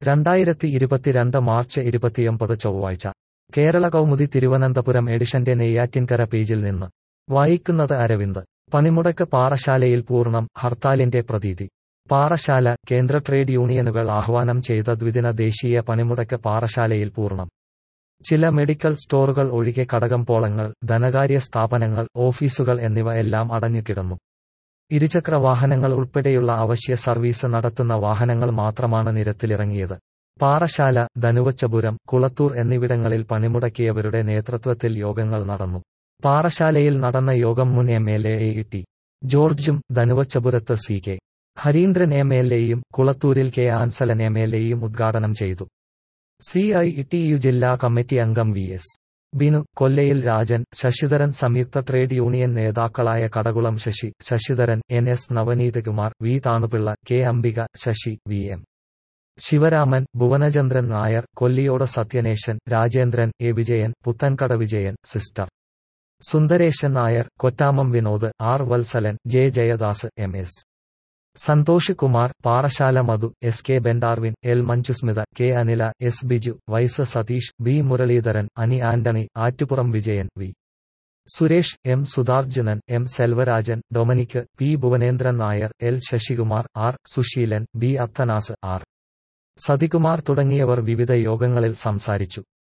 2022 March 29 ചൊവ്വാഴ്ച കേരള കൗമുദി തിരുവനന്തപുരം എഡിഷന്റെ നെയ്യാറ്റിൻകര പേജിൽ നിന്ന് വായിക്കുന്നത് അരവിന്ദ്. പണിമുടക്ക് പാറശാലയിൽ പൂർണ്ണം, ഹർത്താലിന്റെ പ്രതീതി. പാറശാല. കേന്ദ്ര ട്രേഡ് യൂണിയനുകൾ ആഹ്വാനം ചെയ്ത ദ്വിദിന ദേശീയ പണിമുടക്ക് പാറശാലയിൽ പൂർണ്ണം. ചില മെഡിക്കൽ സ്റ്റോറുകൾ ഒഴികെ കടകമ്പോളങ്ങൾ, ധനകാര്യ സ്ഥാപനങ്ങൾ, ഓഫീസുകൾ എന്നിവ എല്ലാം അടഞ്ഞുകിടന്നു. ഇരുചക്ര വാഹനങ്ങൾ ഉൾപ്പെടെയുള്ള അവശ്യ സർവീസ് നടത്തുന്ന വാഹനങ്ങൾ മാത്രമാണ് നിരത്തിലിറങ്ങിയത്. പാറശാല, ധനുവച്ചപുരം, കുളത്തൂർ എന്നിവിടങ്ങളിൽ പണിമുടക്കിയവരുടെ നേതൃത്വത്തിൽ യോഗങ്ങൾ നടന്നു. പാറശാലയിൽ നടന്ന യോഗം മുൻ എംഎൽഎ ടി. ജോർജും ധനുവച്ചപുരത്ത് സി.കെ. ഹരീന്ദ്രൻ എംഎൽഎയും കുളത്തൂരിൽ കെ. ആൻസലൻ എംഎൽഎയും ഉദ്ഘാടനം ചെയ്തു. സി.ഐ.ടി.യു ജില്ലാ കമ്മിറ്റി അംഗം വി.എസ്. ബിനു, കൊല്ലയിൽ രാജൻ, ശശിധരൻ, സംയുക്ത ട്രേഡ് യൂണിയൻ നേതാക്കളായ Kadakulam Sasi, Sasidharan, N S. Navaneethakumar, V. Thanupillai, K. Ambika, Sasi, V M. Sivaraman, Bhuvanachandran Nair, Kolliyode Sathyanesan, Rajendran, A. Vijayan, Puthenkada Vijayan, sister Sundaresan Nair, Kottamam Vinod, R. Vatsalan, J. Jayadas, M S. Santhosh Kumar, Parassala Madhu, S. K. Bendarwin, L. Manjusmitha, K. Anila, S. Biju, vice Satheesh, B. Muraleedharan, Ani Antony, Attupuram Vijayan, V. Suresh, M. Sudharjunan, M. Selvarajan, Dominic, P. Bhuvanendran Nair, L. Sasikumar, R. Suseelan, B. Athanas, R. Sathikumar തുടങ്ങിയവർ വിവിധ യോഗങ്ങളിൽ സംസാരിച്ചു.